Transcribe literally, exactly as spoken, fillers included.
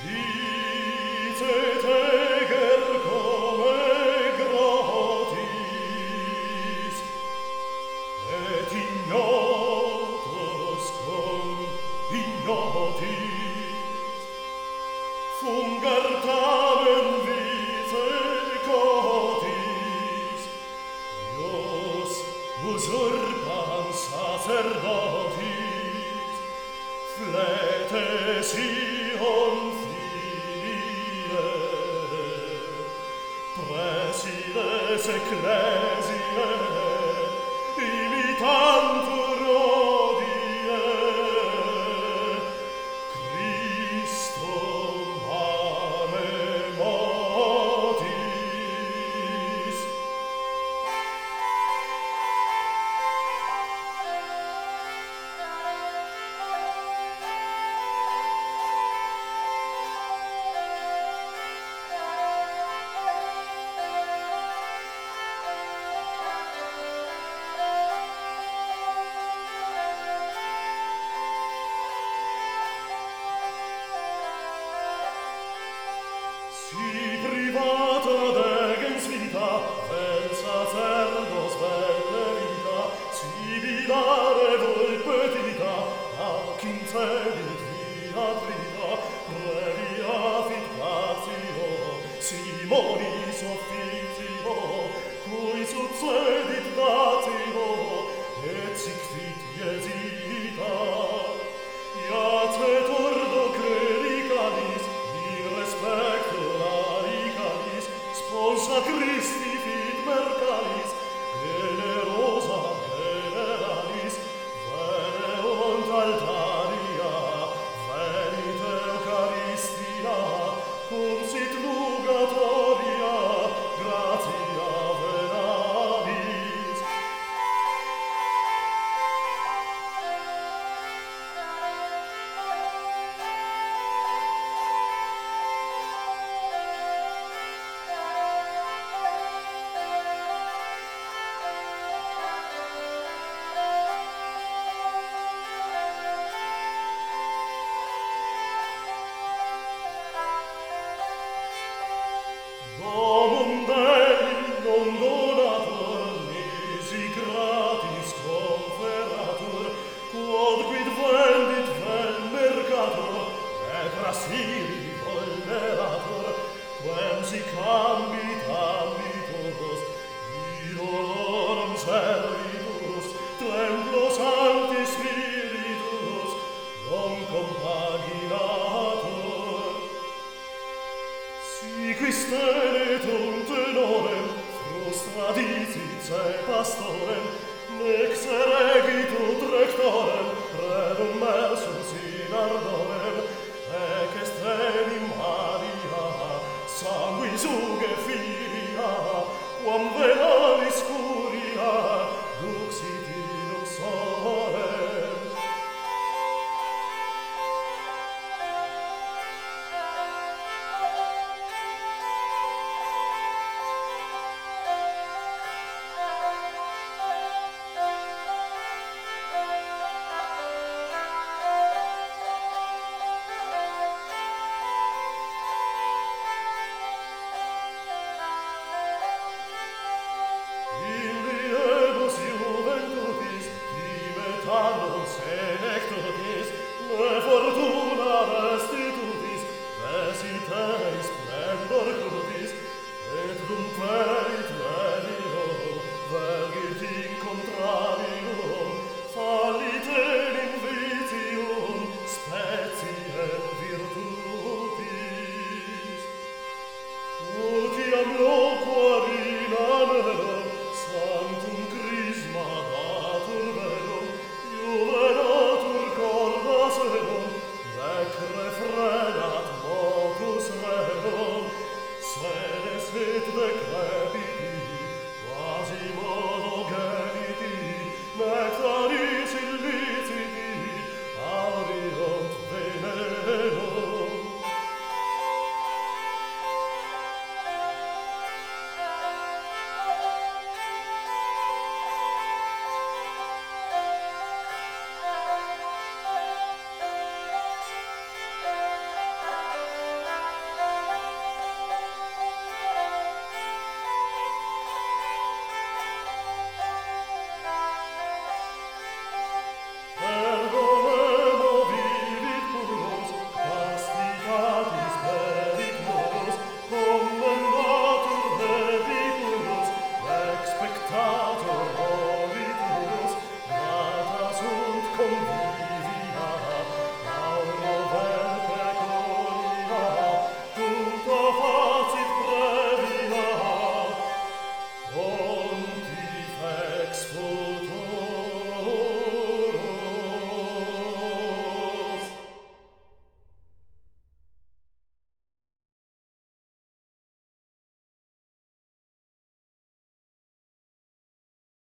Dicete eger come gratis, et ignotos cum ignotis, fungar tamen vitae cotis, ius usurpans sacerdotis, fletes ion filie, presides ecclesiae, imitantur odie, Christum amemotis. Si privata degens vita, vel sacerdos belle vita, civilare vulpe petita, ac incedit via trita, previa fit patio, Simonis officio, cui succedit datio, et sic fit iesita. Iacet ordo clericalis, in respecto laicalis, sponsa Christi fit mercalis, generosa generalis, veneunt altaria, venit Eucharistia, cum sit nugatoria, gratia venalis. Domum Dei non donatur, nisi gratis conferatur, quodquid vendit vel mercator, et rasiri vulneratur, quem si cambit ambitus, idolorum servitus, templo sancti spiritus, non compaginatur. Si quis tenetum tenorem, frustradicit se pastorem, nec se regitut rectorem, redum mersus in ardorem, ec est enim Maria, sanguis uge filia, quam vena